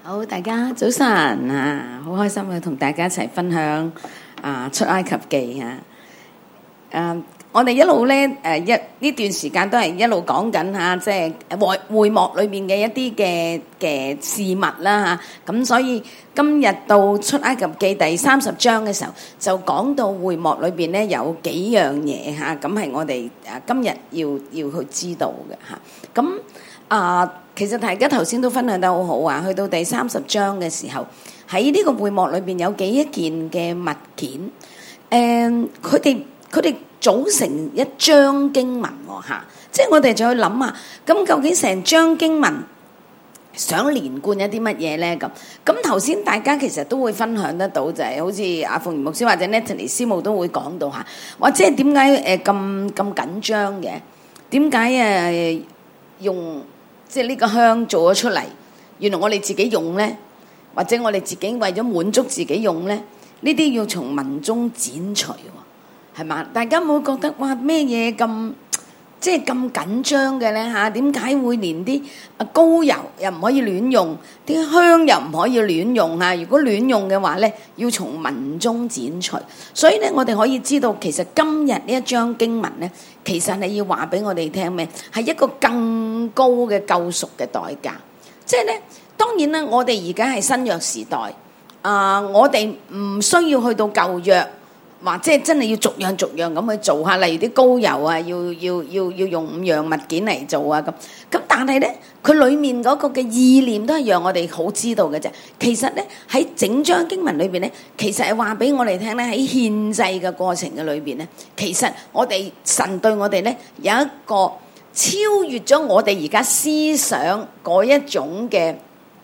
好，大家早晨啊！好開心去同大家一齊分享出埃及記我哋一路咧呢段時間都係一路講緊即係會幕裏面嘅一啲嘅事物啦咁所以今日到出埃及記第30章嘅時候，就講到會幕裏邊咧有幾樣嘢咁係我哋今日要去知道嘅咁其實大家頭先都分享得好好去到第30章嘅時候，喺呢個會幕裏邊有幾件嘅物件，佢哋組成一章經文即係我哋就去諗下，咁究竟成章經文想連貫一啲乜嘢咧？咁頭先大家其實都會分享得到，就係好似阿鳳儀牧師或者 Natalie 師母都會講到或者係點解咁緊張嘅？點解用即係呢個香做咗出嚟，原來我哋自己用咧，或者我哋自己為咗滿足自己用咧，呢啲要從文中剪除，係嘛？大家有冇覺得哇咩嘢咁即係咁緊張嘅咧點解會連啲膏油又唔可以亂用，啲香又唔可以亂用如果亂用嘅話咧，要從文中剪除。所以咧，我哋可以知道，其實今日呢一章經文咧，其實係要話俾我哋聽咩？係一個更高嘅救贖嘅代價。即係咧，當然啦，我哋而家係新約時代，我哋唔需要去到舊約。或者真係要逐樣逐樣咁去做下，例如啲膏油要用5樣物件嚟做咁但係咧，佢裡面嗰個嘅意念都係讓我哋好知道嘅啫。其實咧，喺整章經文裏邊咧，其實係話俾我哋聽咧，喺獻祭嘅過程嘅裏邊咧，其實我哋神對我哋咧有一個超越咗我哋而家思想嗰一種嘅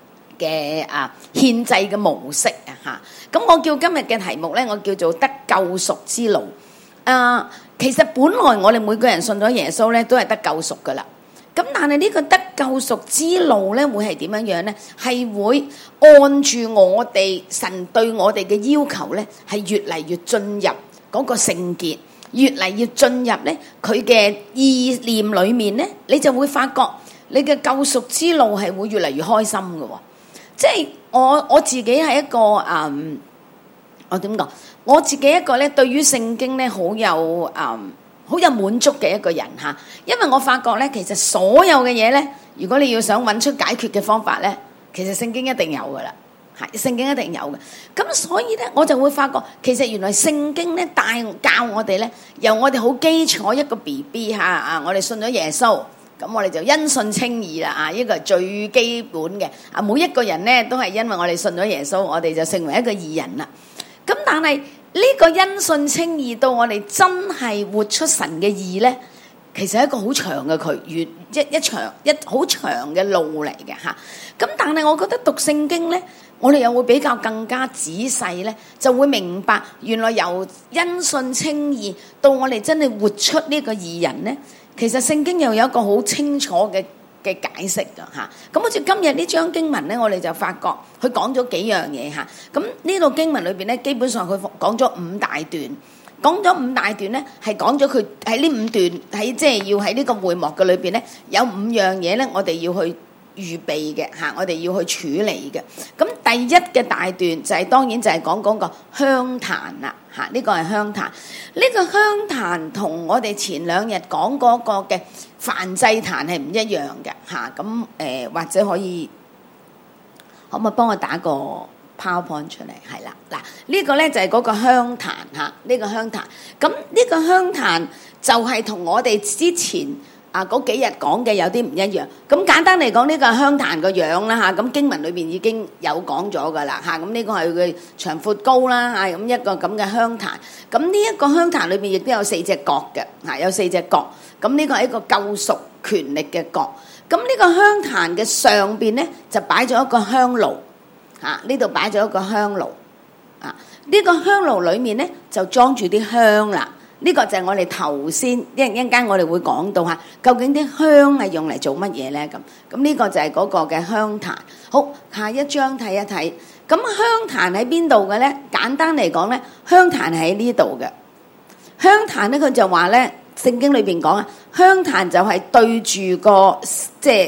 獻祭嘅模式咁我叫今日嘅題目咧，我叫做得救贖之路。其實本來我哋每個人信咗耶穌咧，都係得救贖噶啦。咁但係呢個得救贖之路咧，會係點樣樣咧？係會按住我哋神對我哋嘅要求咧，係越嚟越進入嗰個聖潔，越嚟越進入咧佢嘅意念裏面咧，你就會發覺你嘅救贖之路係會越嚟越開心嘅。即係我自己係一個我點講？我自己一個咧，對於聖經咧好有滿足嘅一個人因為我發覺咧，其實所有嘅嘢咧，如果你要想揾出解決嘅方法咧，其實聖經一定有噶啦，聖經一定有嘅。咁所以咧，我就會發覺，其實原來聖經咧教我哋咧，由我哋好基礎一個 BB 我哋信咗耶穌。咁我哋就因信稱義啦呢個係最基本嘅每一個人咧都係因為我哋信咗耶穌，我哋就成為一個義人啦。咁但係呢個因信稱義到我哋真係活出神嘅義咧，其實係一個好長嘅一好長嘅路嚟嘅咁但係我覺得讀聖經咧，我哋又會比較更加仔細咧，就會明白原來由因信稱義到我哋真係活出呢個義人咧。其實聖經又有一個好清楚嘅解釋㗎咁好似今日呢章經文咧，我哋就發覺佢講咗幾樣嘢咁呢度經文裏邊咧，基本上佢講咗5大段，講咗5大段咧，係講咗佢喺呢5段喺即係要喺呢個會幕嘅裏邊咧，有5樣嘢咧，我哋要去預備嘅我哋要去處理嘅。咁第一嘅大段就係當然就係講嗰個香壇啦呢個係香壇。呢個香壇同我哋前2日講嗰個嘅燔祭壇係唔一樣嘅咁或者可唔可以幫我打個 PowerPoint 出嚟？係啦，嗱呢個咧就係嗰個香壇呢個香壇。咁呢個香壇就係同我哋之前嗰幾日講嘅有啲唔一樣。咁簡單嚟講，呢個香壇個樣啦咁經文裏邊已經有講咗噶啦咁呢個係佢長闊高啦咁一個咁嘅香壇。咁呢一個香壇裏邊亦都有4隻角嘅有4隻角。咁呢個係一個救贖權力嘅角。咁呢個香壇嘅上邊咧就擺咗一個香爐呢度擺咗一個香爐呢個香爐裏面咧就裝住啲香啦。呢個就係我哋頭先一陣間我哋會講到究竟啲香係用嚟做乜嘢咧咁呢個就係嗰個嘅香壇。好，下一章睇一睇。咁香壇喺邊度嘅咧？簡單嚟講咧，香壇係喺呢度嘅。香壇咧，佢就話咧，聖經裏邊講香壇就係對住個即係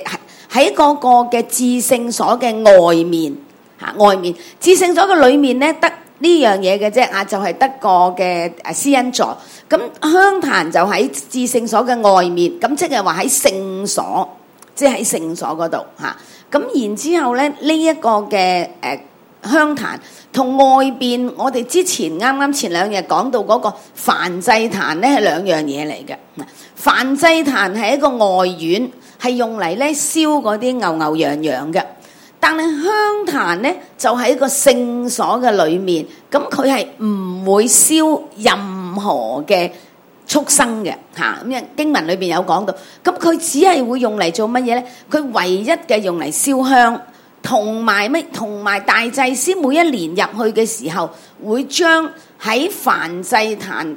喺嗰個嘅至聖所嘅外面外面至聖所嘅裏面咧得呢樣嘢嘅啫就係得個嘅施恩座。咁香壇就喺至聖所嘅外面，咁即係話喺聖所，即係喺聖所嗰度咁然之後咧呢一個嘅香壇同外邊我哋之前啱前兩日講到嗰個燔祭壇咧係兩樣嘢嚟嘅。燔祭壇係一個外院，係用嚟咧燒嗰啲牛羊羊嘅，但係香壇咧就喺個聖所嘅裏面，咁佢係唔會燒任何嘅畜生嘅咁經文裏邊有講到，咁佢只係會用嚟做乜嘢咧？佢唯一嘅用嚟燒香，同埋大祭司每一年入去嘅時候，會將喺燔祭壇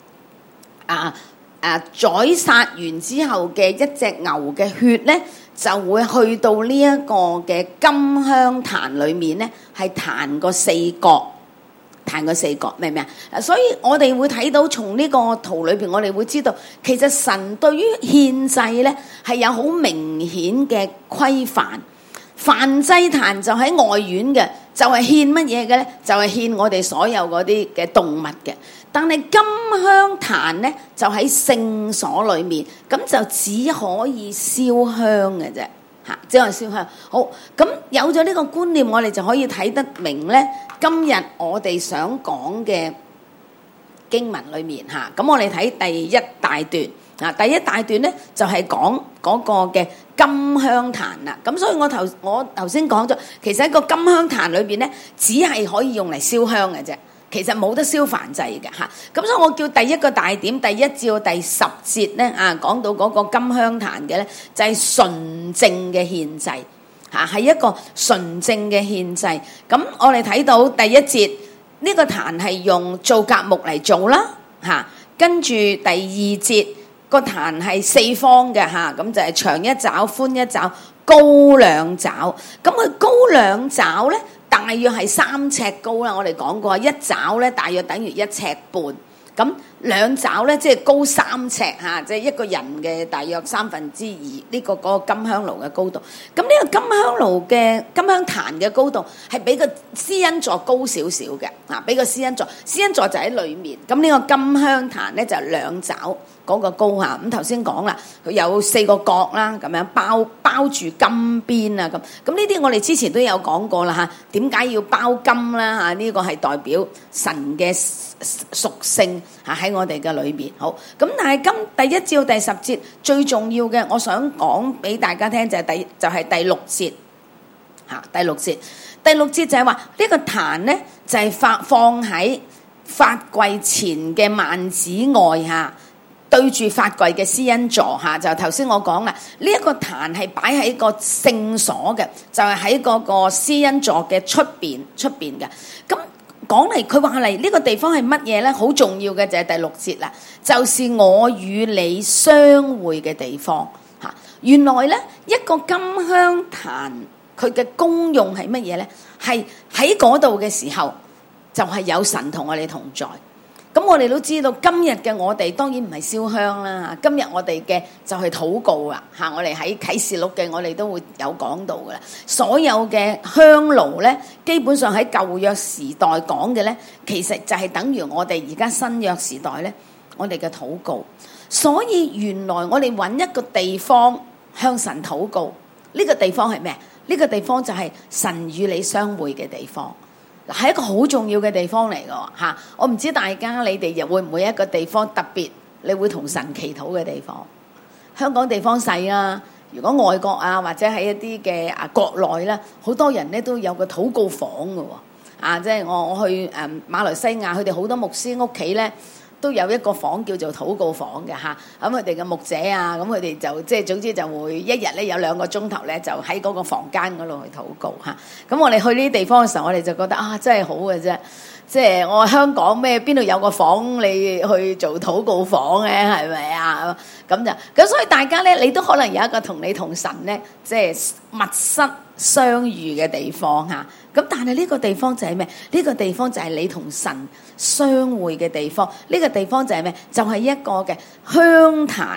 宰殺完之後嘅一隻牛嘅血咧，就會去到呢一個嘅金香壇裏面咧，係彈個四角，明唔明啊？所以我哋會睇到從呢個圖裏邊，我哋會知道其實神對於獻祭咧係有好明顯嘅規範。燔祭壇就喺外院嘅，就係獻乜嘢嘅咧？就係獻我哋所有嗰啲嘅動物嘅。但係金香壇咧就喺聖所裏面，咁就只可以燒香嘅啫，只可以燒香。好，咁有咗呢個觀念，我哋就可以睇得明咧。今日我哋想講嘅經文裏面咁我哋睇第一大段第一大段咧就係講嗰個嘅金香壇啦。咁所以我頭先講咗，其實一個金香壇裏邊咧，只係可以用嚟燒香嘅啫，其實冇得燒燔祭嘅咁所以我叫第一個大點，第1至到第10節咧講到嗰個金香壇嘅咧，就係純正嘅獻祭係一個純正嘅獻祭。咁我哋睇到第1節呢個壇係用皂莢木嚟做啦跟住第2節個壇係4方嘅咁就係長1肘、寬1肘、高2肘。咁佢高2肘咧，大約係3尺高啦。我哋講過1肘咧，大約等於1尺半。咁2肘咧，即係高3尺即係一個人嘅大約2/3呢個嗰個金香爐嘅高度。咁呢個金香爐嘅金香壇嘅高度係比個施恩座高少少嘅比個施恩座就喺裏面。咁呢個金香壇咧就2肘嗰個高咁頭先講啦，佢有4個角啦，咁樣包住金邊咁呢啲我哋之前都有講過啦點解要包金啦呢個係代表神嘅屬性喺我哋嘅裏面。好，咁但係第1至到第10節最重要嘅，我想講俾大家聽就係第6節第6節就係話呢個壇咧就係放喺法櫃前嘅幔子外對住法櫃嘅施恩座就頭先我講啦，呢一個壇係擺喺個聖所嘅，就係喺嗰個施恩座嘅出邊嘅。咁講嚟佢話嚟呢個地方係乜嘢咧？好重要嘅就係第6節啦，就是我與你相會嘅地方原來咧一個金香壇佢嘅功用係乜嘢咧？係喺嗰度嘅時候就係有神同我哋同在。咁我哋都知道今日嘅我哋當然唔係燒香啦，今日我哋嘅就係禱告啦我哋喺啟示錄嘅我哋都會有講到噶啦。所有嘅香爐咧，基本上喺舊約時代講嘅咧，其實就係等於我哋而家新約時代咧，我哋嘅禱告。所以原來我哋揾一個地方向神禱告，呢個地方係咩？呢個地方就係神與你相會嘅地方。係一個好重要嘅地方嚟㗎我唔知大家你哋又會唔會一個地方特別你會同神祈禱嘅地方？香港地方細啊，如果外國或者喺一啲嘅國內咧，好多人咧都有個禱告房㗎即係我去馬來西亞，佢哋好多牧師屋企咧都有一個房叫做禱告房嘅咁佢哋嘅牧者咁佢哋就即係總之就會一日咧有2個鐘頭咧就喺嗰個房間嗰度去禱告咁我哋去呢啲地方嘅時候，我哋就覺得真係好嘅啫。即係我香港邊度有個房你去做禱告房嘅係咪咁所以大家咧，你都可能有一個同你同神咧即係密室相遇嘅地方咁但係呢個地方就係咩？呢個地方就係你同神相會嘅地方。呢個地方就係咩？就係一個嘅香壇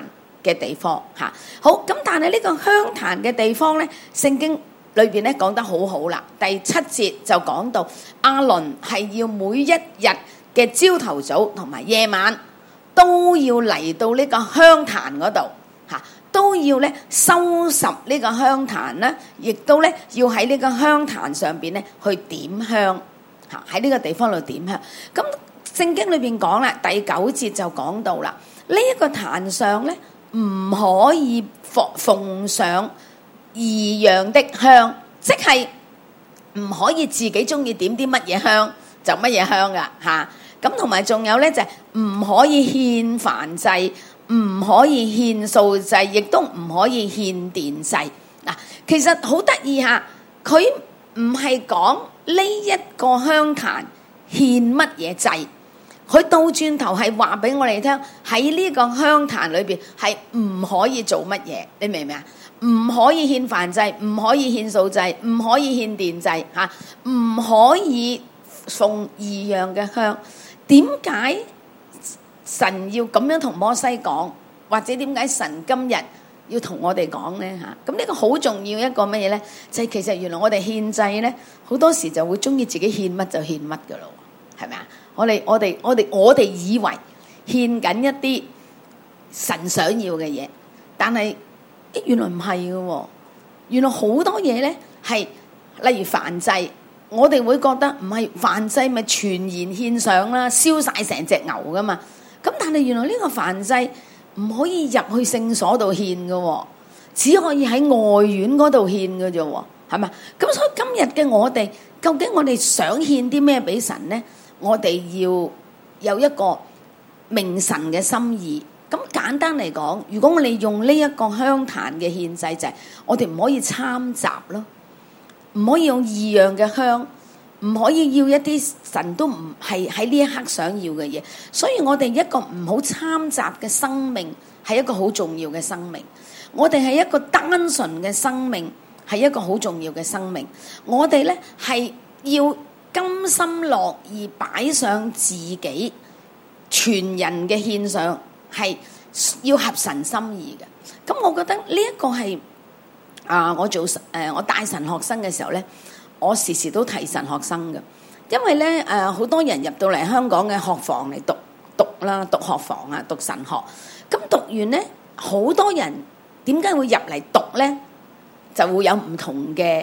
嘅地方嚇。好，咁但係呢個香壇嘅地方咧，聖經裏邊咧講得好好啦。第7節就講到亞倫係要每一日嘅朝頭早同埋夜晚都要嚟到呢個香壇嗰度嚇，都要咧收拾呢個香壇啦，亦都咧要喺呢個香壇上邊咧去點香嚇，喺呢個地方度點香。咁聖經裏邊講啦，第9節就講到啦，呢一個壇上咧唔可以奉上異樣的香，即係唔可以自己中意點啲乜嘢香就乜嘢香噶嚇。咁同埋仲有咧就係唔可以獻燔祭，唔可以獻素祭，亦都唔可以獻奠祭。嗱，其實好得意嚇，佢唔係講呢一個香壇獻乜嘢祭，佢倒轉頭係話俾我哋聽，喺呢個香壇裏邊係唔可以做乜嘢，你明唔明啊？唔可以獻燔祭，唔可以獻素祭，唔可以獻奠祭嚇，唔可以奉異樣嘅香。點解神要咁樣同摩西講，或者點解神今日要同我哋講呢？嚇？咁呢個好重要一個乜嘢呢？就係其實原來我哋獻祭呢，好多時就會中意自己獻乜就獻乜噶咯，係咪啊？我哋以為獻緊一啲神想要嘅嘢，但係原來唔係嘅喎。原來好多嘢呢係例如燔祭。我哋會覺得唔係燔祭咪全然獻上啦，燒晒成隻牛噶嘛。咁但係原來呢個燔祭唔可以入去聖所度獻嘅，只可以喺外院嗰度獻嘅啫，係嘛？咁所以今日嘅我哋，究竟我哋想獻啲咩俾神呢？我哋要有一個明神嘅心意。咁簡單嚟講，如果我哋用呢一個香壇嘅獻祭，就係我哋唔可以參雜咯。唔可以用異樣嘅香，唔可以要一啲神都唔係喺呢一刻想要嘅嘢，所以我哋一個唔好參雜嘅生命係一個好重要嘅生命。我哋係一個單純嘅生命，係一個好重要嘅生命。我哋咧係要甘心樂意擺上自己，全人嘅獻上，係要合神心意嘅。咁我覺得呢一個係。我帶神學生嘅時候咧，我時時都提神學生嘅，因為咧好多人入到嚟香港嘅學房嚟讀學房啊，讀神學。咁讀完咧，好多人點解會入嚟讀咧？就會有唔同嘅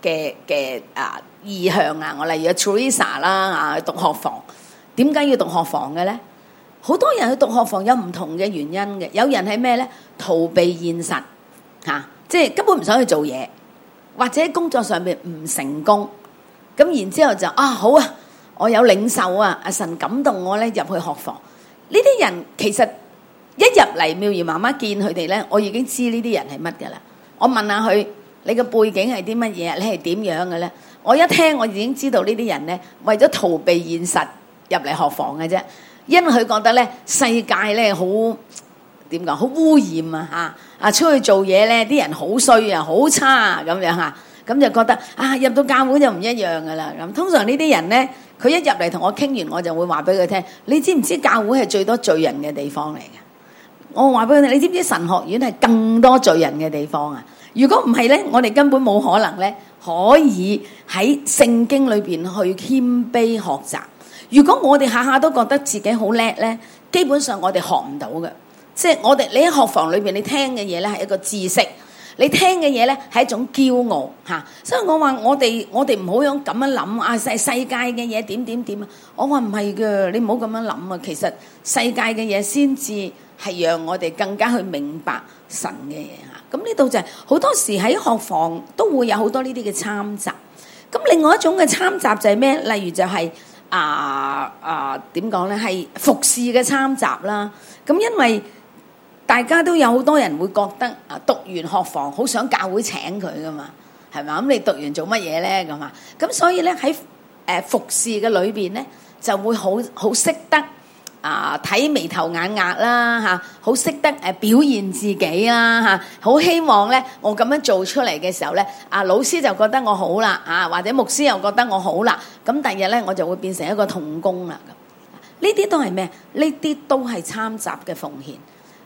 意向啊！我例如 Teresa 啦讀學房，點解要讀學房嘅咧？好多人去讀學房有唔同嘅原因嘅，有人係咩咧？逃避現實嚇。即係根本唔想去做嘢，或者工作上面唔成功，咁然之後就好啊，我有領受啊，阿神感動我咧入去學房。呢啲人其實一入嚟妙兒媽媽見佢哋咧，我已經知呢啲人係乜㗎啦。我問下佢：你嘅背景係啲乜嘢？你係點樣嘅咧？我一聽我已經知道呢啲人咧為咗逃避現實入嚟學房嘅啫，因為佢覺得咧世界咧好點講好污染啊出去做嘢咧啲人好衰啊好差啊咁樣嚇，咁就覺得入到教會就唔一樣噶啦。咁通常呢啲人咧，佢一入嚟同我傾完，我就會話俾佢聽：你知唔知教會係最多罪人嘅地方嚟嘅？我話俾佢聽：你知唔知神學院係更多罪人嘅地方啊？如果唔係咧，我哋根本冇可能咧可以喺聖經裏邊去謙卑學習。如果我哋下下都覺得自己好叻咧，基本上我哋學唔到嘅。即係你喺學房裏邊，你聽嘅嘢咧係一個知識，你聽嘅嘢咧係一種驕傲嚇。所以我話我哋唔好用咁樣諗世界嘅嘢點啊！我話唔係嘅，你唔好咁樣諗啊！其實世界嘅嘢先至係讓我哋更加去明白神嘅嘢嚇。咁呢度就係好多時喺學房都會有好多呢啲嘅參雜。咁另外一種嘅參雜就係咩？例如就係點講咧？係服侍嘅參雜啦。咁因為大家都有好多人會覺得讀完學房好想教會請佢噶嘛，係咪？咁你讀完做乜嘢咧？咁啊，咁所以咧喺服侍嘅裏邊咧，就會好識得睇眉頭眼額啦嚇，好識得表現自己啦嚇，好希望咧我咁樣做出嚟嘅時候咧，老師就覺得我好啦或者牧師又覺得我好啦，咁第二日咧我就會變成一個同工啦咁。呢啲都係咩？呢啲都係參雜嘅奉獻。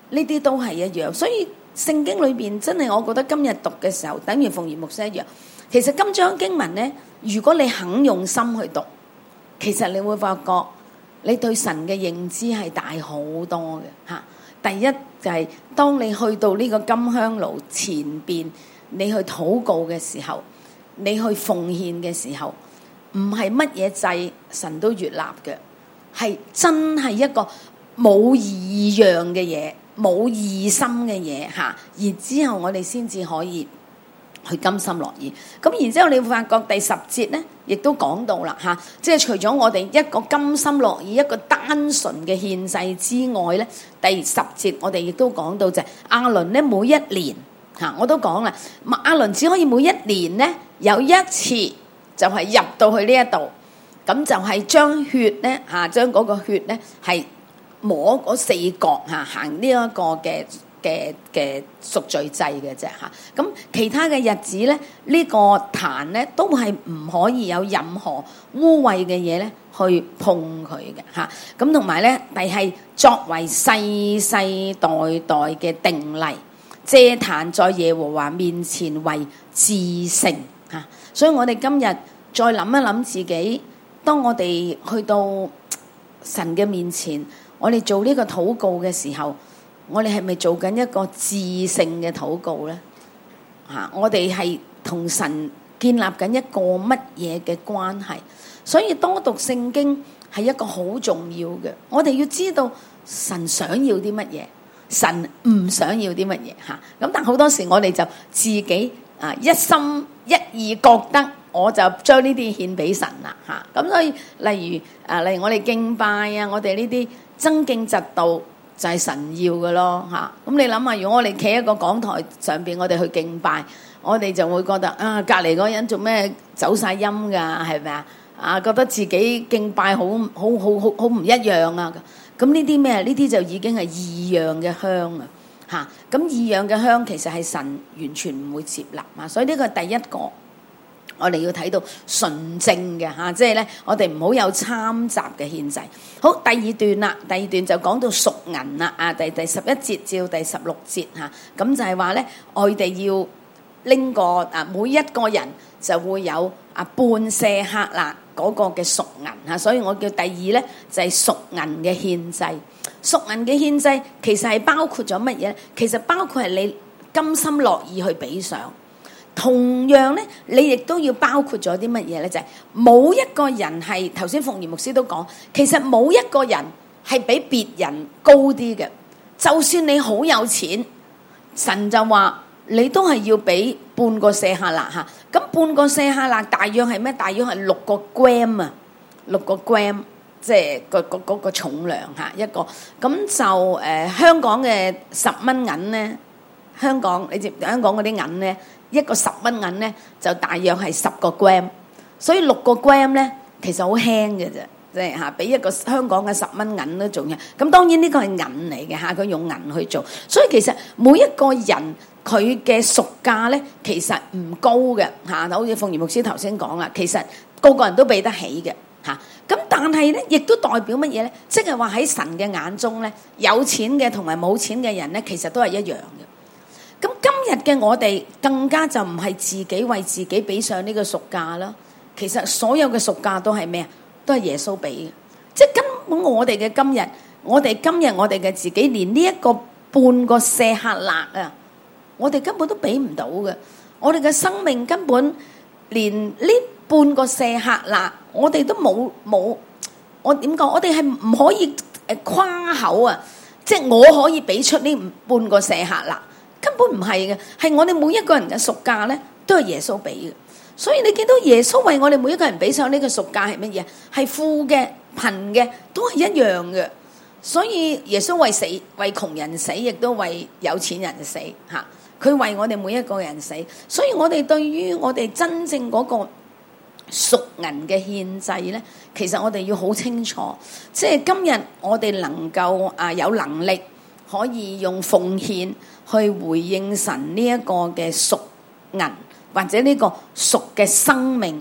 呢啲都係一樣。所以聖經裏邊真係，我覺得今日讀嘅時候，等於馮賢牧師一樣。其實今章經文呢，如果你肯用心去讀，其實你會發覺你對神嘅認知係大好多嘅嚇。第一就係當你去到呢個金香爐前邊，你去禱告嘅時候，你去奉獻嘅時候，唔係乜嘢祭神都悅納嘅，係真係一個冇異樣嘅嘢，冇異心嘅嘢嚇。然之後我哋先至可以去甘心樂意。咁然之後你會發覺第10節咧，亦都講到啦嚇，即係除咗我哋一個甘心樂意、一個單純嘅獻祭之外咧，第10節我哋亦都講到就係亞倫咧，每一年嚇，我都講啦，亞倫只可以每一年咧有一次就係入到去呢一度，咁就係將血咧嚇，將嗰個血咧係摸嗰4角嚇，行呢一個嘅贖罪祭嘅啫嚇。咁其他嘅日子咧，呢個壇咧都係唔可以有任何污穢嘅嘢咧去碰佢嘅嚇。咁同埋咧，第係作為世世代代嘅定例，這壇在耶和華面前為至聖嚇。所以我哋今日再諗一諗自己，當我哋去到神嘅面前，我哋做呢個禱告嘅時候，我哋係咪做緊一個至聖嘅禱告呢？嚇，我哋係同神建立緊一個乜嘢嘅關係？所以多讀聖經係一個好重要嘅。我哋要知道神想要啲乜嘢，神唔想要啲乜嘢嚇。咁但好多時我哋就自己一心一意覺得我就將呢啲獻俾神啦嚇。咁所以例如我哋敬拜啊，我哋呢啲增敬嫉妒就係神要嘅咯嚇。咁你諗下，如果我哋企喺個講台上邊，我哋去敬拜，我哋就會覺得隔離嗰人做咩走晒音㗎，係咪啊？覺得自己敬拜好唔一樣啊！咁呢啲咩？呢啲就已經係異樣嘅香啊嚇。咁異樣嘅香其實係神完全唔會接納啊。所以呢個係第一個。我哋要睇到純正嘅嚇，即係咧，我哋唔好有摻雜嘅獻祭。好，第二段啦，第二段就講到贖銀啦，第11節至到第16節嚇，咁就係話咧，我哋要拎個每一個人就會有半舍客勒嗰個嘅贖銀嚇，所以我叫第二咧就係贖銀嘅獻祭。贖銀嘅獻祭其實係包括咗乜嘢？其實包括係你甘心樂意去俾上。同樣咧，你亦都要包括咗啲乜嘢咧？就係冇一個人係頭先馮賢牧師都講，其實冇一個人係比別人高啲嘅。就算你好有錢，神就話你都係要俾半個舍客勒嚇。咁半個舍客勒大約係咩？大約係6個 gram 啊，6個 gram，即係嗰個重量嚇一個。咁就香港嘅10蚊銀咧，香港你知香港嗰啲銀咧？一個10蚊銀咧，就大約係10個 gram，所以6個 gram 咧，其實好輕嘅啫，即係嚇，比一個香港嘅10蚊銀都仲輕。咁當然呢個係銀嚟嘅嚇，佢用銀去做，所以其實每一個人佢嘅贖價咧，其實唔高嘅嚇。好似馮賢牧師頭先講啦，其實個個人都俾得起嘅嚇。咁但係咧，亦都代表乜嘢咧？即係話喺神嘅眼中咧，有錢嘅同埋冇錢嘅人咧，其實都係一樣嘅。咁今日嘅我哋更加就唔係自己為自己俾上呢個贖價啦。其實所有嘅贖價都係咩啊？都係耶穌俾嘅。即係根本我哋嘅今日，我哋嘅自己，連呢一個半個舍客勒啊，我哋根本都俾唔到嘅。我哋嘅生命根本連呢半個舍客勒，我哋都冇。我點講？我哋係唔可以誇口啊！即係我可以俾出呢半個舍客勒。根本唔係嘅，係我哋每一個人嘅贖價咧，都係耶穌俾嘅。所以你見到耶穌為我哋每一個人俾上呢個贖價係乜嘢？係富嘅、貧嘅都係一樣嘅。所以耶穌為死，為窮人死，亦都為有錢人死嚇。佢為我哋每一個人死。所以我哋對於我哋真正嗰個贖銀嘅獻祭咧，其實我哋要好清楚。即係今日我哋能夠有能力可以用奉獻去回應神呢一個嘅贖銀，或者呢個贖嘅生命，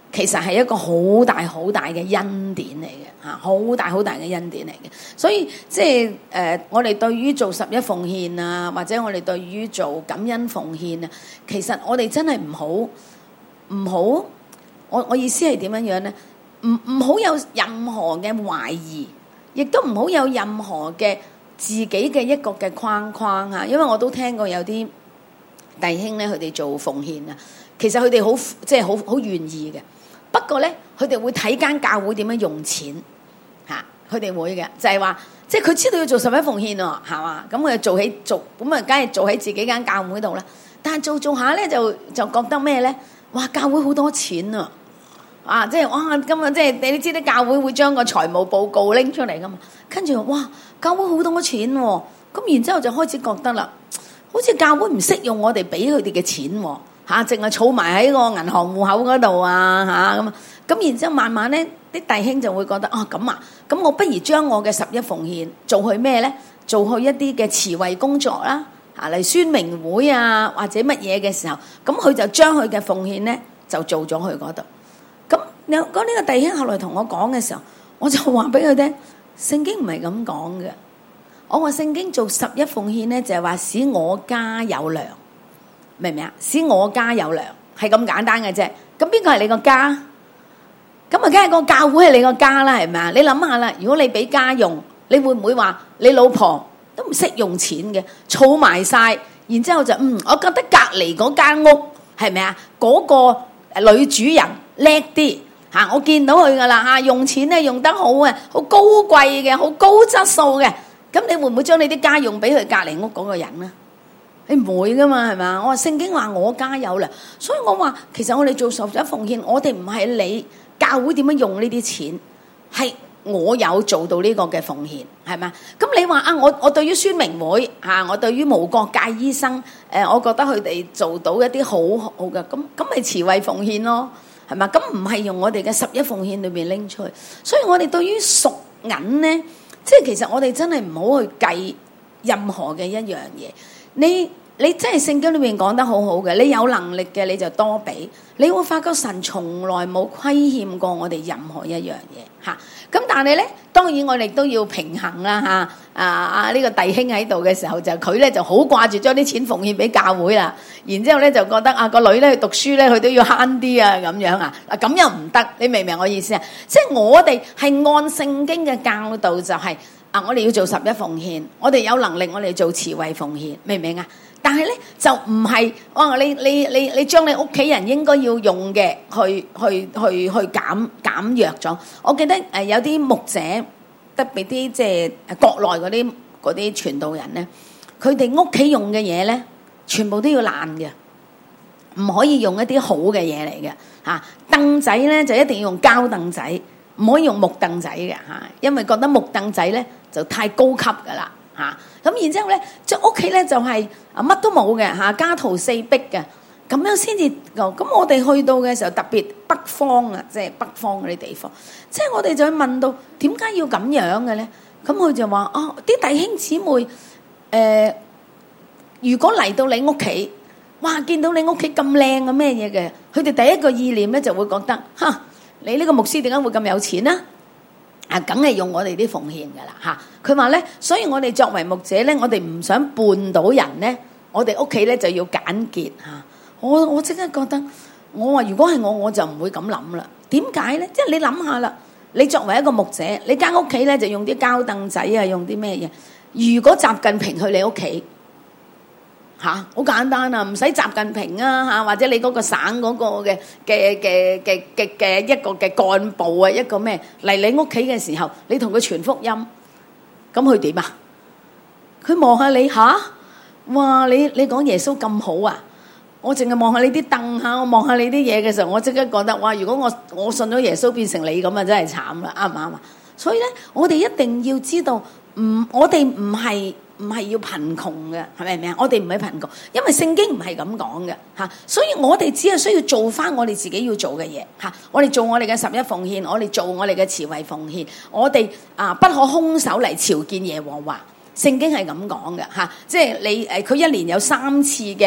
其實係一個好大好大嘅恩典嚟嘅嚇，好大好大嘅恩典嚟嘅。所以即係我哋對於做11奉獻啊，或者我哋對於做感恩奉獻啊，其實我哋真係唔好，我意思係點樣樣咧？唔好有任何嘅懷疑，亦都唔好有任何嘅自己嘅一個嘅框框嚇。因為我都聽過有啲弟兄咧，佢哋做奉獻啊，其實佢哋好願意嘅。不過咧，佢哋會睇間教會點樣用錢嚇，佢哋會嘅，就係話，即係佢知道要做11奉獻喎，係嘛？咁佢就做，咁啊，梗係做喺自己間教會度啦。但係做下咧，就覺得咩咧？哇！教會好多錢啊！啊，即係哇！今日即係你知啲教會會將個財務報告拎出嚟噶嘛？跟住哇，教會好多錢喎！咁然之後就開始覺得啦，好似教會唔識用我哋俾佢哋嘅錢喎。嚇，淨係儲埋喺個銀行戶口嗰度啊嚇咁然之後慢慢咧，啲弟兄就會覺得咁我不如將我嘅11奉獻做去咩咧？做去一啲嘅慈惠工作啦，嚟宣明會啊或者乜嘢嘅時候，咁佢就將佢嘅奉獻咧就做咗去嗰度。咁呢個弟兄後來同我講嘅時候，我就話俾佢聽，聖經唔係咁講嘅。我話聖經做11奉獻咧，就係話使我家有糧。明唔明啊？使我家有糧係咁簡單嘅啫。咁邊個係你個家？咁啊，梗係個教會係你個家啦，係咪啊？你諗下啦，如果你俾家用，你會唔會話你老婆都唔識用錢嘅，儲埋晒，然之後就我覺得隔離嗰間屋係咪啊？嗰個女主人叻啲嚇，我見到佢噶啦嚇，用錢咧用得好嘅，好高貴嘅，好高質素嘅。咁你會唔會將你啲家用俾佢隔離屋嗰個人咧？你唔會噶嘛，係咪？我話聖經話我家有糧，所以我話其實我哋做11奉獻，我哋唔係你教會點樣用呢啲錢，係我有做到呢個嘅奉獻，係咪？咁你話我對於宣明會我對於無國界醫生我覺得佢哋做到一啲好好嘅，咁咪慈惠奉獻咯，係咪？咁唔係用我哋嘅11奉獻裏邊拎出去，所以我哋對於屬銀咧，即係其實我哋真係唔好去計任何嘅一樣嘢。你真係聖經裏面講得好好嘅，你有能力嘅你就多俾，你會發覺神從來冇虧欠過我哋任何一樣嘢嚇。咁但係咧，當然我哋都要平衡啦嚇。呢個弟兄喺度嘅時候，就佢咧就好掛住將啲錢奉獻俾教會啦。然之後咧就覺得個女咧去讀書咧，佢都要慳啲啊咁樣啊。咁又唔得，你明唔明我意思啊？即係我哋係按聖經嘅教導就係我哋要做11奉獻，我哋有能力我哋做慈惠奉獻，明唔明啊？但係咧就唔係你將你屋企人應該要用嘅去減弱咗。我記得有啲牧者，特別啲即係國內嗰啲傳道人咧，佢哋屋企用嘅嘢咧，全部都要爛嘅，唔可以用一啲好嘅嘢嚟嘅嚇。凳仔咧就一定要用膠凳仔，唔可以用木凳仔嘅嚇，因為覺得木凳仔咧就太高級噶啦嚇。咁然之後咧，即係屋企咧就係乜都冇嘅嚇，家徒四壁嘅，咁樣先至夠。咁我哋去到嘅時候，特別北方啊，即係北方嗰啲地方，即係我哋就會問到點解要咁樣嘅咧？咁佢就話啲弟兄姊妹如果嚟到你屋企，哇，見到你屋企咁靚嘅咩嘢嘅，佢哋第一個意念咧就會覺得你呢個牧師點解會咁有錢啊？梗係用我哋啲奉獻噶啦嚇。佢話咧，所以我哋作為牧者咧，我哋唔想絆倒人咧，我哋屋企咧就要簡潔嚇。我即刻覺得，我話如果係我就唔會咁諗啦。點解咧？即係你諗下啦，你作為一個牧者，你間屋企咧就用啲膠凳仔啊，用啲咩嘢？如果習近平去你屋企好簡單啊，唔使習近平啊或者你嗰個省嗰個嘅一個嘅幹部啊，一個咩嚟你屋企嘅時候，你同佢傳福音，咁佢點啊？佢望下你哇！你講耶穌咁好啊！我淨係望下你啲凳我望下你啲嘢嘅時候，我即刻覺得哇！如果我信咗耶穌變成你咁啊，真係慘啦，啱唔啱啊？所以咧，我哋一定要知道，我哋唔係要貧窮嘅，係咪啊？我哋唔係貧窮，因為聖經唔係咁講嘅嚇，所以我哋只係需要做翻我哋自己要做嘅嘢嚇。我哋做我哋嘅11奉獻，我哋做我哋嘅慈惠奉獻，我哋不可空手嚟朝見耶和華。聖經係咁講嘅嚇，即係佢一年有3次嘅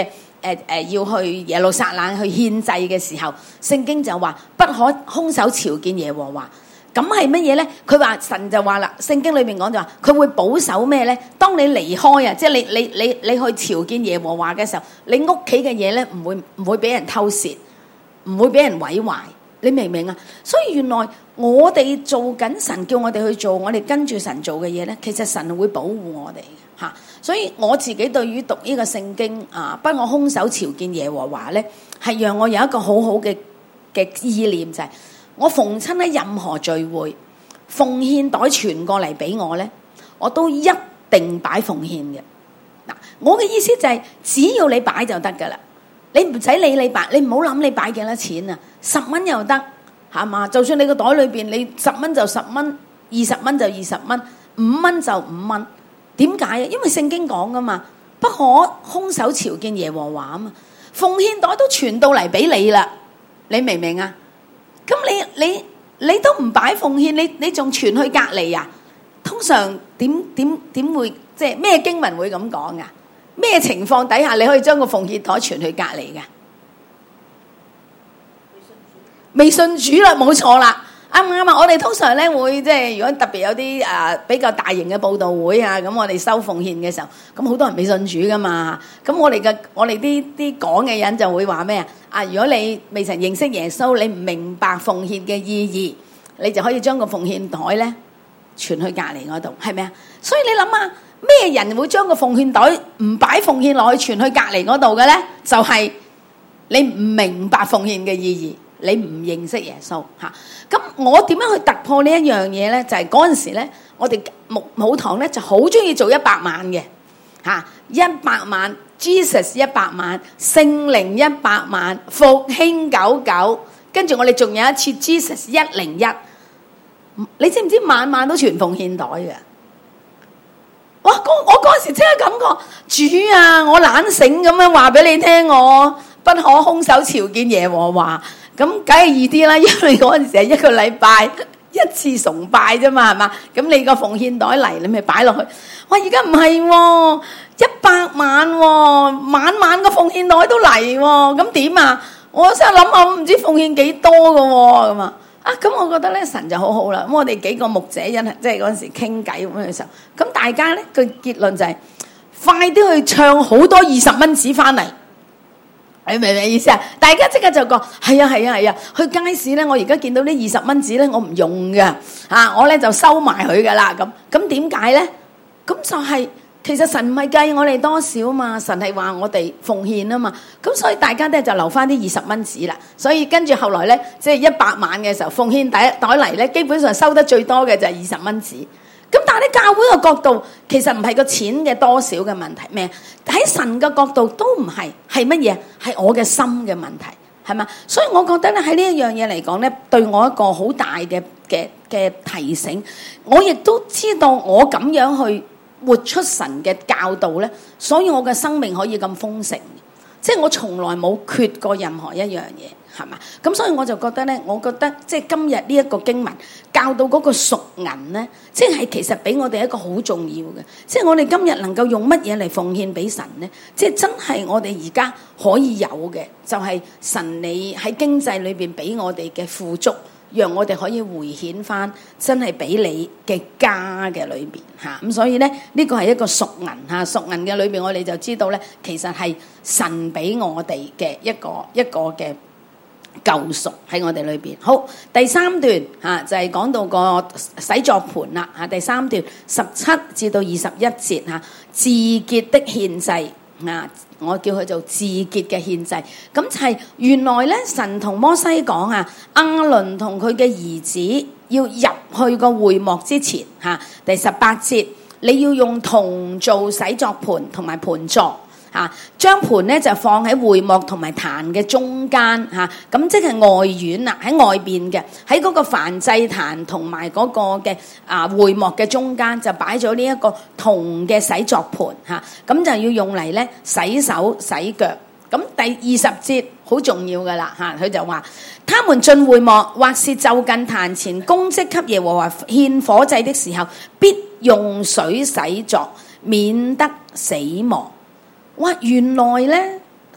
要去耶路撒冷去獻祭嘅時候，聖經就話不可空手朝見耶和華。咁係乜嘢咧？佢話神就話啦，聖經裏邊講就話佢會保守咩咧？當你離開啊，即係你去朝見耶和華嘅時候，你屋企嘅嘢咧唔會俾人偷竊，唔會俾人毀壞。你明唔明啊？所以原來我哋做緊神叫我哋去做，我哋跟住神做嘅嘢咧，其實神會保護我哋嚇。所以我自己對於讀呢個聖經啊，不我空手朝見耶和華咧，係讓我有一個好好嘅意念，就係我逢親喺任何聚會，奉獻袋傳過嚟俾我咧，我都一定擺奉獻嘅。嗱，我嘅意思就係只要你擺就得噶啦。你唔使理你擺，你唔好諗你擺幾多錢啊，10蚊又得，係嘛？就算你個袋裏邊你10蚊就10蚊，20蚊就20蚊，5蚊就5蚊。點解啊？因為聖經講噶嘛，不可空手朝見耶和華啊嘛。奉獻袋都傳到嚟俾你啦，你明唔明啊？咁你都唔擺奉獻，你仲傳去隔離啊？通常點會即係咩經文會咁講啊？咩情況底下你可以將個奉獻袋傳去隔離嘅？未信主啦，冇錯啦，啱唔啱啊？我哋通常咧會即係如果特別有啲比較大型嘅佈道會啊，咁我哋收奉獻嘅時候，咁好多人未信主噶嘛，咁我哋啲講嘅人就會話咩啊？如果你未曾認識耶穌，你唔明白奉獻嘅意義，你就可以將個奉獻袋咧傳去隔離嗰度，係咪啊？所以你諗下，咩人會將個奉獻袋唔擺奉獻落去傳去隔離嗰度嘅咧？就係你唔明白奉獻嘅意義。你唔認識耶穌嚇，咁我點樣去突破呢一樣嘢咧？就係嗰陣時咧，我哋母堂咧就好中意做100萬嘅嚇，100萬 Jesus 100萬，聖靈100萬，復興99，跟住我哋仲有一次 Jesus 101，你知唔知晚晚都傳奉獻袋嘅？哇！我嗰陣時真係感覺主啊，我懶醒咁樣話俾你聽，我不可空手朝見耶和華。咁梗係易啲啦，因為嗰陣時係1個禮拜1次崇拜啫嘛，係嘛？咁你個奉獻袋嚟，你咪擺落去。哇！而家唔係喎，100萬喎，晚晚個奉獻袋都嚟喎，咁點啊？我真係諗下，我唔知奉獻幾多㗎喎，咁啊！咁我覺得咧神就好好啦。咁我哋幾個牧者即係嗰陣時傾偈咁嘅時候，咁大家咧個結論就係快啲去唱好多20蚊紙翻嚟。你明唔明意思啊？大家即刻就講係啊！去街市咧，我而家見到呢20蚊紙咧，我唔用嘅我咧就收埋佢噶啦。咁點解咧？咁就係其實神唔係計我哋多少嘛，神係話我哋奉獻啊嘛。咁所以大家咧就留翻啲20蚊紙啦。所以跟住後來咧，即係100萬嘅時候，奉獻袋嚟咧，基本上收得最多嘅就係20蚊紙。咁但係喺教會嘅角度，其實唔係個錢嘅多少嘅問題咩？喺神嘅角度都唔係，係乜嘢？係我嘅心嘅問題，係嘛？所以我覺得咧喺呢一樣嘢嚟講咧，對我一個好大嘅提醒。我亦都知道我咁樣去活出神嘅教導咧，所以我嘅生命可以咁豐盛，即係我從來冇缺過任何一樣嘢。係嘛？咁所以我就覺得咧，我覺得即係今日呢一個經文教到嗰個屬銀咧，即係其實俾我哋一個好重要嘅，即係我哋今日能夠用乜嘢嚟奉獻俾神咧？即係真係我哋而家可以有嘅，就係神你喺經濟裏邊俾我哋嘅富足，讓我哋可以回顯翻真係俾你嘅家嘅裏邊嚇。咁所以咧，呢個係一個屬銀嚇，屬銀嘅裏邊我哋就知道咧，其實係神俾我哋嘅一個嘅救贖喺我哋裏邊。好，第3段就係講到個洗作盤啦第3段17至到21節自潔的獻祭我叫佢做自潔嘅獻祭。咁就係原來咧，神同摩西講亞倫同佢嘅兒子要入去個會幕之前第18節，你要用銅做洗作盤同埋盤座。將盤咧就放喺會幕同埋壇嘅中間咁即係外院啦，喺外邊嘅，喺嗰個燔祭壇同埋嗰個嘅會幕嘅中間就擺咗呢一個銅嘅洗作盤咁就要用嚟咧洗手洗腳。咁第20節好重要噶啦佢就話，他們進會幕或是就近壇前供職給耶和華獻火祭的時候，必用水洗濯，免得死亡。哇！原來咧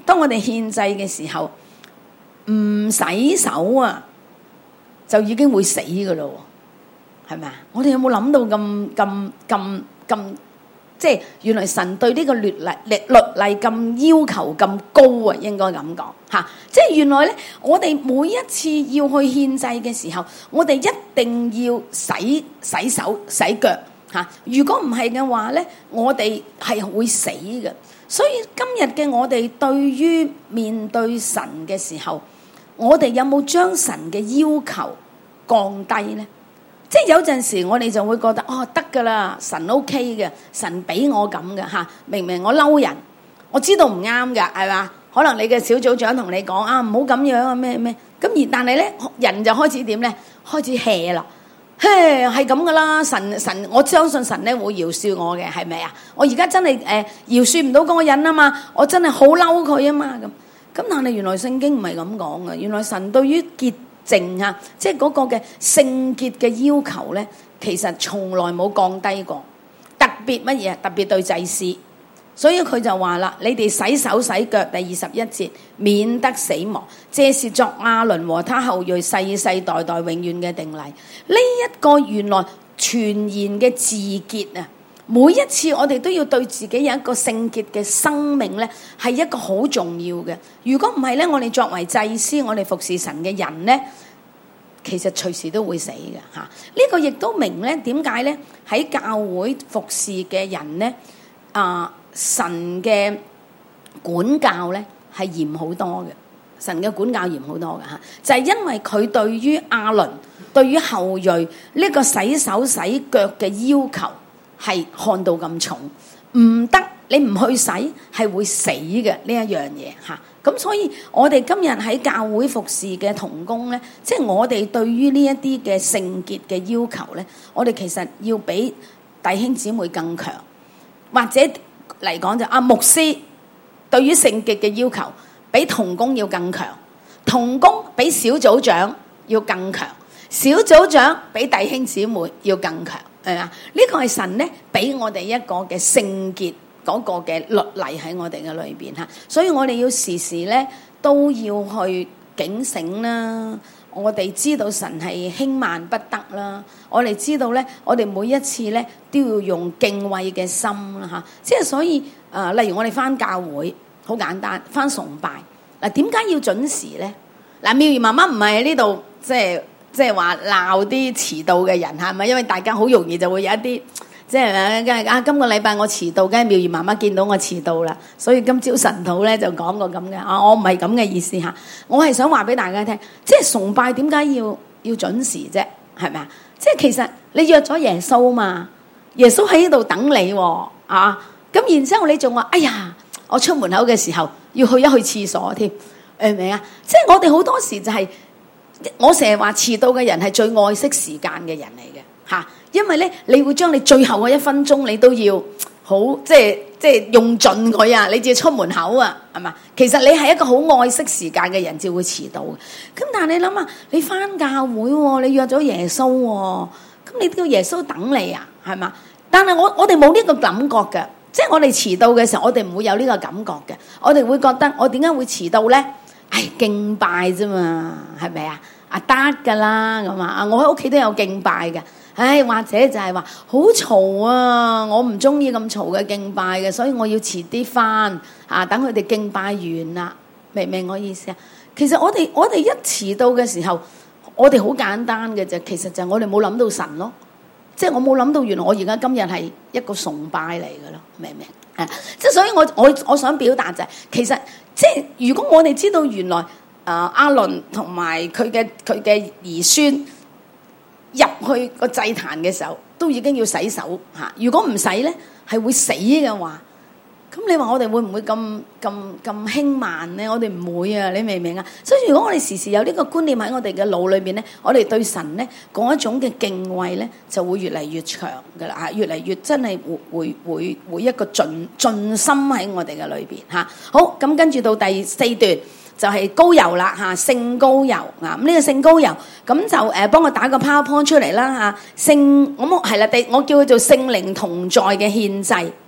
當我哋獻祭嘅時候，唔洗手啊，就已經會死噶咯，係咪啊？我哋有冇諗到咁？即係原來神對呢個律例咁要求咁高啊，應該咁講嚇。即係原來咧，我哋每一次要去獻祭嘅時候，我哋一定要洗手洗腳嚇。如果唔係嘅話咧，我哋係會死嘅。所以今日嘅我哋對於面對神嘅時候，我哋有冇將神嘅要求降低咧？即係有陣時我哋就會覺得得㗎啦，神 OK 嘅，神俾我咁嘅嚇。明明我嬲人，我知道唔啱㗎，係嘛？可能你嘅小組長同你講唔好咁樣啊咩咁，而但係咧人就開始點咧？開始 hea 啦，係咁㗎啦。神我相信神咧會饒恕我嘅，係咪啊？我而家真係饒恕唔到嗰個人啊嘛，我真係好嬲佢啊嘛咁。但係原來聖經唔係咁講嘅，原來神對於潔淨啊，即係嗰個嘅聖潔嘅要求咧，其實從來冇降低過。特別乜嘢？特別對祭司，所以佢就話啦：你哋洗手洗腳，第21節，免得死亡。這是作亞倫和他後裔世世代代永遠嘅定例。呢一個原來全然嘅自潔啊！每一次我哋都要對自己有一個聖潔嘅生命咧，係一個好重要嘅。如果唔係咧，我哋作為祭司，我哋服侍神嘅人咧，其實隨時都會死嘅嚇。呢個亦都明咧，點解咧喺教會服侍嘅人咧，神嘅管教咧係嚴好多嘅。神嘅管教嚴好多嘅嚇，就係因為佢對於亞倫、對於後裔呢個洗手洗腳嘅要求。係看到咁重，唔得，你唔去洗係會死嘅呢一樣嘢嚇。咁所以我哋今日喺教會服侍嘅同工咧，即係我哋對於呢一啲嘅聖潔嘅要求咧，我哋其實要比弟兄姊妹更強，或者嚟講就牧師對於聖潔嘅要求比同工要更強，同工比小組長要更強，小組長比弟兄姊妹要更強。係啊，呢個係神咧俾我哋一個嘅聖潔嗰個嘅律例喺我哋嘅裏邊嚇，所以我哋要時時咧都要去警醒啦。我哋知道神係輕慢不得啦，我哋知道咧，我哋每一次咧都要用敬畏嘅心啦嚇。即係所以例如我哋返教會好簡單，返崇拜嗱，點解要準時咧？嗱，妙兒媽媽唔係喺呢度即係話鬧啲遲到嘅人係咪？因為大家好容易就會有一啲即係今個禮拜我遲到，梗係妙兒媽媽見到我遲到啦，所以今朝神禱咧就講過咁嘅。我唔係咁嘅意思嚇，我係想話俾大家聽，即係崇拜點解要準時啫？係咪啊？即係其實你約咗耶穌嘛，耶穌喺呢度等你喎咁然之後你仲話哎呀，我出門口嘅時候要去一去廁所添，明唔明啊？即係我哋好多時就係。我成日話遲到嘅人係最愛惜時間嘅人嚟嘅嚇，因為咧你會將你最後嘅1分鐘你都要好即係用盡佢啊，你至出門口啊，係嘛？其實你係一個好愛惜時間嘅人，至會遲到嘅。咁但係你諗下，你返教會喎，你約咗耶穌喎，咁你叫耶穌等你啊，係嘛？但係我哋冇呢個感覺嘅，即係我哋遲到嘅時候，我哋唔會有呢個感覺嘅，我哋會覺得我點解會遲到咧？敬拜啫嘛，係咪啊？得㗎啦，咁我喺屋企都有敬拜嘅。或者就係話好嘈啊，我唔中意咁嘈嘅敬拜嘅，所以我要遲啲返等佢哋敬拜完啦。明唔明我意思啊？其實我哋一遲到嘅時候，我哋好簡單嘅啫。其實就係我哋冇諗到神咯，即係我冇諗到原來我而家今日係一個崇拜嚟嘅咯，明唔明？即係所以我想表達就係其實。即係如果我哋知道原來亞倫同埋佢嘅兒孫入去個祭壇嘅時候，都已經要洗手嚇。如果唔洗咧，係會死嘅話，咁你話我哋會唔會咁輕慢咧？我哋唔會啊，你明唔明啊？所以如果我哋時時有呢個觀念喺我哋嘅腦裏邊咧，我哋對神咧嗰一種嘅敬畏咧，就會越嚟越強㗎啦嚇，越嚟越真係會一個盡心喺我哋嘅裏邊嚇。好，咁跟住到第4段就係膏油啦嚇，聖膏油啊，咁呢個聖膏油咁就幫我打個 PowerPoint 出嚟啦嚇。我叫佢做聖靈同在嘅獻祭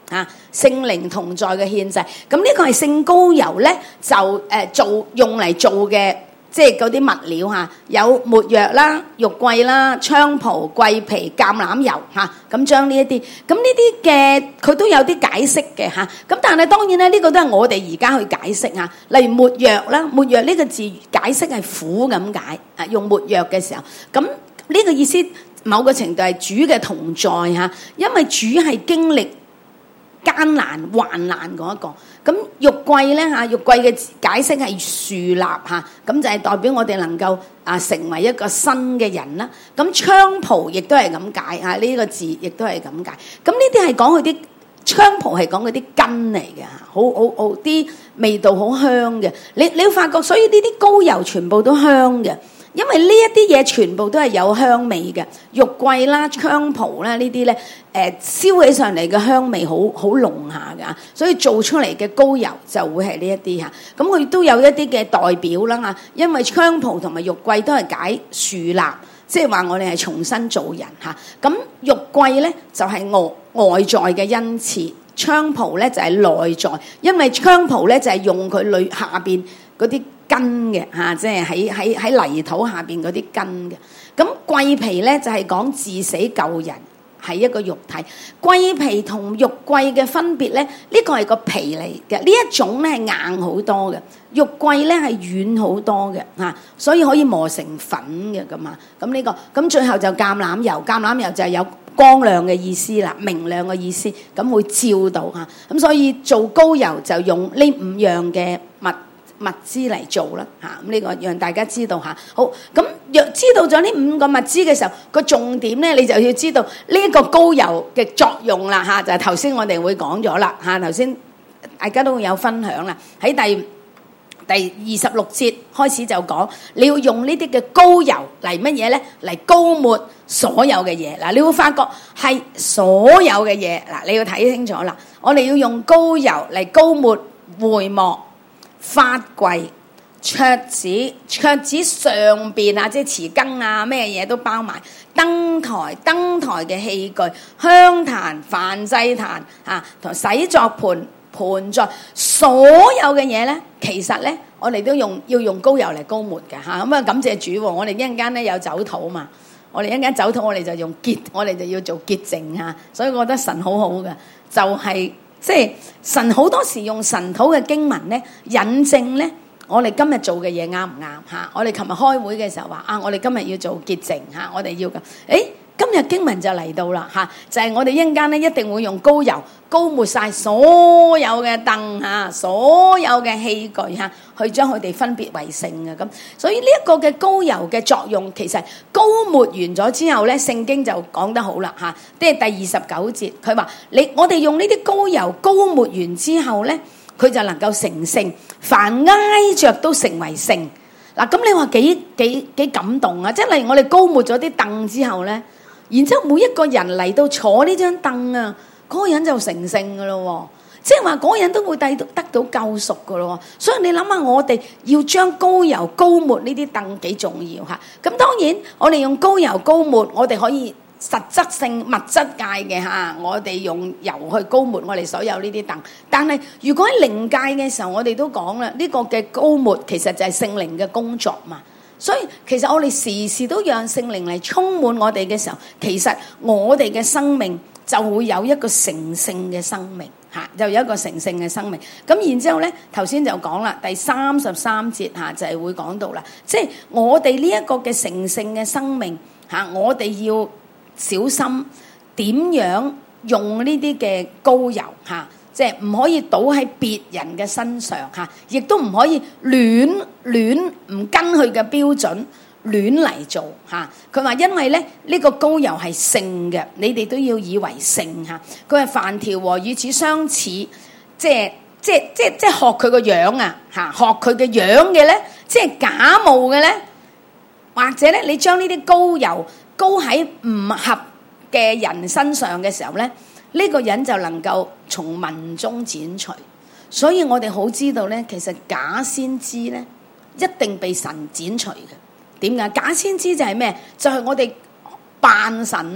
聖靈同在嘅獻祭。咁呢個係聖膏油咧，就用嚟做嘅，即係嗰啲物料嚇，有沒藥啦、肉桂啦、菖蒲、桂皮、橄欖油嚇，咁將呢一啲，咁呢啲嘅佢都有啲解釋嘅嚇。咁但係當然咧，呢個都係我哋而家去解釋嚇。例如沒藥啦，沒藥呢個字解釋係苦咁解啊，用沒藥嘅時候，咁呢個意思某個程度係主嘅同在嚇，因為主係經歷艱難患難嗰一個。咁肉桂咧嚇，肉桂嘅解釋係樹立嚇，咁就係代表我哋能夠成為一個新嘅人啦。咁菖蒲亦都係咁解嚇，呢個字亦都係咁解。咁呢啲係講佢啲菖蒲係講佢啲根嚟嘅，好啲味道好香嘅。你會發覺，所以呢啲膏油全部都香嘅。因為呢一啲嘢全部都係有香味嘅，肉桂啦、菖蒲啦呢啲咧，燒起上嚟嘅香味好濃下㗎，所以做出嚟嘅膏油就會係呢一啲嚇。咁佢都有一啲嘅代表啦嚇，因為菖蒲同埋肉桂都係解樹立，即係話我哋係重新做人嚇。咁肉桂咧就係外在嘅恩賜，菖蒲咧就係內在，因為菖蒲咧就係用佢裏下邊嗰啲根嘅嚇，即係喺泥土下邊嗰啲根嘅。咁桂皮咧就係講治死救人，係一個肉體。桂皮同肉桂嘅分別咧，呢個係個皮嚟嘅，呢一種咧係硬好多嘅，肉桂咧係軟好多嘅嚇，所以可以磨成粉嘅咁啊。咁呢個咁最後就橄欖油，橄欖油就係有光亮嘅意思啦，明亮嘅意思，咁會照到嚇。咁所以做膏油就用呢5樣嘅物資嚟做啦嚇，咁呢個讓大家知道嚇。好，咁若知道咗呢5個物資嘅時候，個重點咧，你就要知道呢一個膏油嘅作用啦嚇，就係頭先我哋會講咗啦嚇，頭先大家都會有分享啦。喺第26節開始就講，你要用呢啲嘅膏油嚟乜嘢咧？嚟膏抹所有嘅嘢嗱，你會發覺係所有嘅嘢嗱，你要睇清楚啦。我哋要用膏油嚟膏抹會幕、法櫃、桌子上邊啊，即係匙羹啊，咩嘢都包埋。燈台嘅器具、香壇、燔祭壇啊，同洗作盤座，所有嘅嘢咧，其實咧，我哋都要用膏油嚟膏抹嘅嚇。咁啊，感謝主喎！我哋一陣間咧有酒禱嘛，我哋一陣間酒禱，我哋就用我哋就要做潔淨嚇。所以我覺得神好好嘅，就係即係神好多時用神禱嘅經文咧引證咧，我哋今日做嘅嘢啱唔啱嚇？我哋琴日開會嘅時候話我哋今日要做潔淨嚇，我哋要咁今日經文就嚟到啦嚇，就係我哋一陣間咧一定會用膏油膏抹晒所有嘅凳嚇，所有嘅器具嚇，去將佢哋分別為聖嘅咁。所以呢一個嘅膏油嘅作用，其實膏抹完咗之後咧，聖經就講得好啦嚇，即係第29節，佢話我哋用呢啲膏油膏抹完之後咧，佢就能夠成聖，凡挨着都成為聖。嗱，咁你話幾感動啊！即係例如我哋膏抹咗啲凳之後咧。然之後每一個人嚟到坐呢張凳啊，嗰個人就成聖噶咯，即係話嗰個人都會得到救贖噶咯。所以你諗下，我哋要將膏油膏抹呢啲凳幾重要嚇。咁當然我哋用膏油膏抹，我哋可以實質性物質界嘅嚇，我哋用油去膏抹我哋所有呢啲凳。但係如果喺靈界嘅時候，我哋都講啦，呢個嘅膏抹其實就係聖靈嘅工作嘛。所以其實我哋時時都讓聖靈嚟充滿我哋嘅時候，其實我哋嘅生命就會有一個成聖嘅生命嚇，就有一個成聖嘅生命。咁然之後咧，頭先就講啦，第33節嚇就係會講到啦，即係我哋呢一個嘅成聖嘅生命嚇，我哋要小心點樣用呢啲嘅膏油嚇。即係唔可以倒喺別人嘅身上嚇，亦都唔可以亂唔跟佢嘅標準亂嚟做嚇。佢話因為咧呢個膏油係聖嘅，你哋都要以為聖嚇。佢話凡調和與此相似，即係學佢個樣啊嚇，學佢嘅樣嘅咧，即係假冒嘅咧，或者咧你將呢啲膏油膏喺唔合嘅人身上嘅時候咧。呢個人就能夠從民中剪除，所以我哋好知道咧，其實假先知咧一定被神剪除嘅。點解？假先知就係咩？就係我哋扮神咯，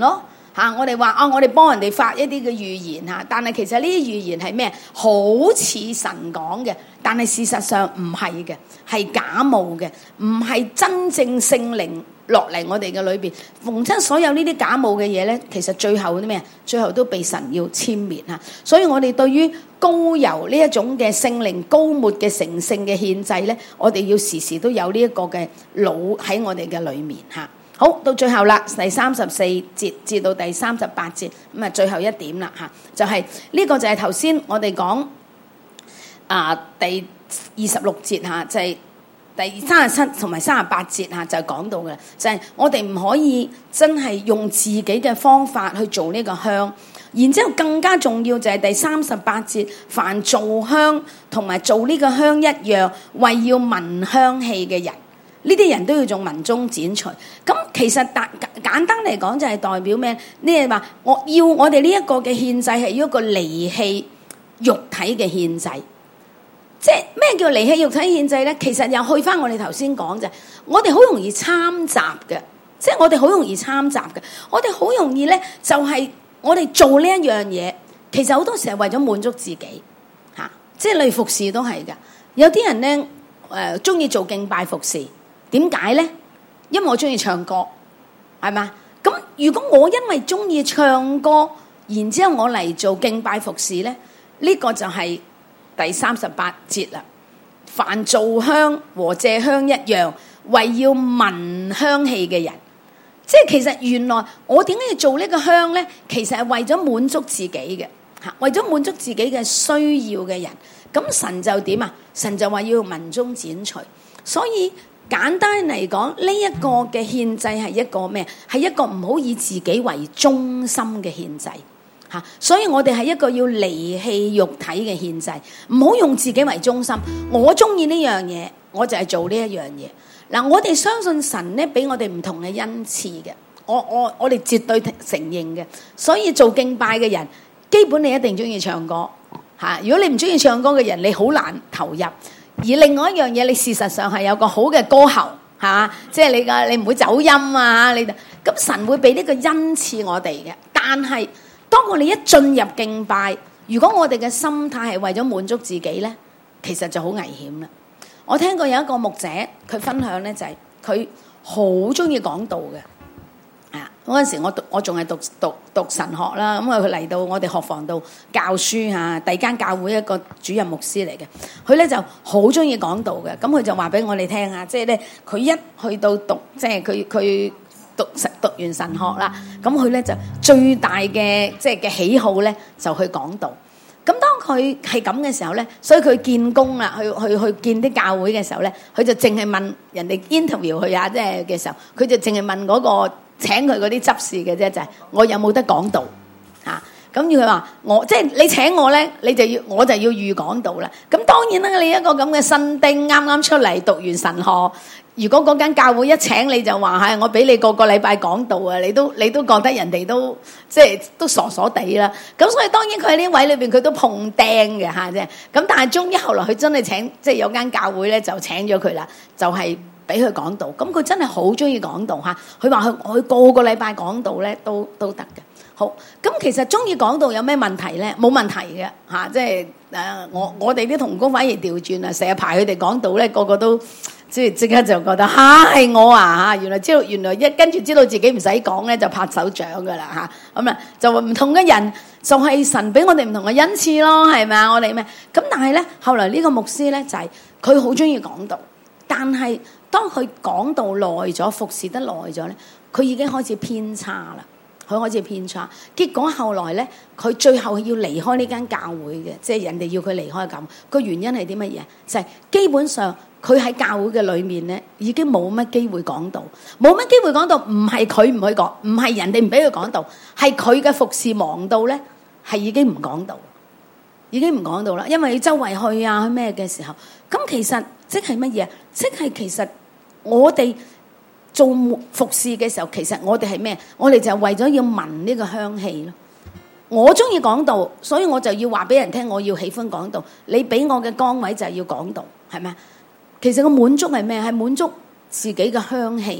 我哋話我哋幫人哋發一啲嘅預言嚇，但係其實呢啲預言係咩？好似神講嘅，但係事實上唔係嘅，係假冒嘅，唔係真正聖靈落嚟我哋嘅裏邊。逢親所有呢啲假冒嘅嘢咧，其實最後啲咩？最後都被神要殲滅嚇。所以我哋對於膏油呢一種嘅聖靈膏抹嘅成聖嘅獻祭咧，我哋要時時都有呢一個嘅腦喺我哋嘅裏面嚇。好，到最後啦，第34節至到第38節，咁啊最後一點啦嚇，就係呢個就係頭先我哋講第26節嚇，就係第37同埋38節嚇，就講到嘅，就係我哋唔可以真係用自己嘅方法去做呢個香，然之後更加重要就係第38節，凡做香同埋做呢個香一樣，為要聞香氣嘅人。呢啲人都要從民中剪除，咁其實簡單嚟講就係代表咩？呢係話我哋呢一個嘅獻祭係要一個離棄肉體嘅獻祭，即係咩叫離棄肉體獻祭咧？其實又去翻我哋頭先講就係，我哋好容易參雜嘅，即係我哋好容易參雜嘅，我哋好容易咧就係我哋做呢一樣嘢，其實好多時係為咗滿足自己嚇，即係例如服侍都係㗎，有啲人咧中意做敬拜服侍。點解咧？因為我中意唱歌，係嘛？咁如果我因為中意唱歌，然之後我嚟做敬拜服侍咧，呢個就係第38節啦。凡做香和這香一樣，為要聞香氣嘅人，即係其實原來我點解要做呢個香咧？其實係為咗滿足自己嘅嚇，為咗滿足自己嘅需要嘅人。咁神就點啊？神就話要民中剪除，所以。簡單嚟講，呢一個嘅獻祭係一個咩？係一個唔好以自己為中心嘅獻祭嚇，所以我哋係一個要離棄肉體嘅獻祭，唔好用自己為中心。我中意呢樣嘢，我就係做呢一樣嘢。嗱，我哋相信神咧俾我哋唔同嘅恩賜嘅，我哋絕對承認嘅。所以做敬拜嘅人，基本你一定中意唱歌嚇。如果你唔中意唱歌嘅人，你好難投入。而另外一樣嘢，你事實上係有個好嘅歌喉，係嘛？即係你唔會走音啊！咁神會俾呢個恩賜我哋嘅。但係當我哋一進入敬拜，如果我哋嘅心態係為咗滿足自己咧，其實就好危險啦。我聽過有一個牧者佢分享咧，就係佢好中意講道嘅。嗰陣時我仲係讀神學啦，咁佢嚟到我哋學房度教書嚇，第二間教會一個主任牧師嚟嘅，佢咧就好中意講道嘅，咁佢就話俾我哋聽啊，即係咧佢一去到讀，即係佢讀完神學啦，咁佢咧就最大嘅即係嘅喜好咧就去講道。咁當佢係咁嘅時候咧，所以佢見工啦，去見啲教會嘅時候咧，佢就淨係問人哋 interview 佢啊，即係嘅時候，佢就淨係問嗰個請佢嗰啲執事嘅啫，就係我有冇得講道嚇？咁佢話我即係你請我咧，我就要預講道啦。咁當然啦，你一個咁嘅新丁啱啱出嚟讀完神學，如果嗰間教會一請你就話係我俾你個禮拜講道啊，你都覺得人哋都即係都傻傻地啦。咁所以當然佢喺呢位裏邊佢都碰釘嘅嚇啫。咁但係終於後來佢真係請，即係有間教會咧就請咗佢啦，就係俾佢講道。咁佢真係好中意講道嚇。佢話佢個禮拜講道咧都得嘅。好，咁其實中意講道有咩問題咧？冇問題嘅嚇，即係我哋啲同工反而調轉啊，成日排佢哋講道咧，個個都即刻就覺得係我啊嚇，原來一跟住知道自己唔使講咧就拍手掌噶啦嚇，咁啊就唔同嘅人就係神俾我哋唔同嘅恩賜咯，係咪啊？我哋咩？咁但係咧後來呢個牧師咧就係佢好中意講道，但係當佢講道耐咗，服侍得耐咗咧，佢已經開始偏差啦。佢開始偏差，結果後來咧，佢最後要離開呢間教會嘅，即係人哋要佢離開咁。個原因係啲乜嘢？就係基本上佢喺教會嘅裏面咧，已經冇乜機會講道，冇乜機會講道。唔係佢唔去講，唔係人哋唔俾佢講道，係佢嘅服侍忙到咧，係已經唔講道，已經唔講道啦。因為周圍去啊，去咩嘅時候，咁其實即係乜嘢？即係其實我哋做服侍嘅時候，其實我哋係咩？我哋就係為咗要聞呢個香氣咯。我中意講道，所以我就要話俾人聽，我要喜歡講道。你俾我嘅崗位就係要講道，係咪？其實個滿足係咩？係滿足自己嘅香氣，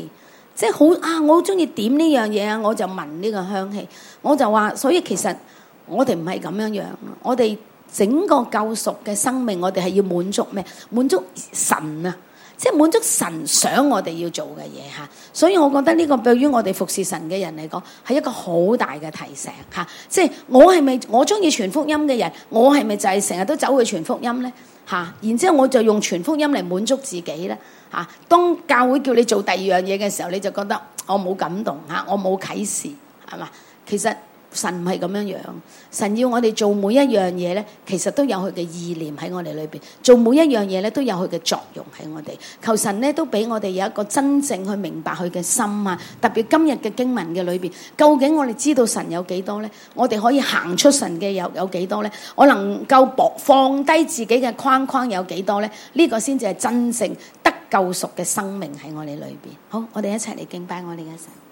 即係好啊！我好中意點呢樣嘢啊，我就聞呢個香氣，我就話，所以其實我哋唔係咁樣樣，我哋整個救贖嘅生命，我哋係要滿足咩？滿足神啊！即係滿足神想我哋要做嘅嘢嚇，所以我覺得呢個對於我哋服侍神嘅人嚟講係一個好大嘅提醒嚇。即係我中意傳福音嘅人，我係咪就係成日都走去傳福音咧嚇？然之後我就用傳福音嚟滿足自己咧嚇。當教會叫你做第二樣嘢嘅時候，你就覺得我冇感動嚇，我冇啟示係嘛？其實神唔係咁樣樣，神要我哋做每一樣嘢咧，其實都有佢嘅意念喺我哋裏邊，做每一樣嘢咧都有佢嘅作用喺我哋。求神咧都俾我哋有一個真正去明白佢嘅心啊！特別今日嘅經文嘅裏邊，究竟我哋知道神有幾多咧？我哋可以行出神嘅有幾多咧？我能夠放低自己嘅框框有幾多咧？呢個先至係真正得救贖嘅生命喺我哋裏邊。好，我哋一齊嚟敬拜我哋嘅神。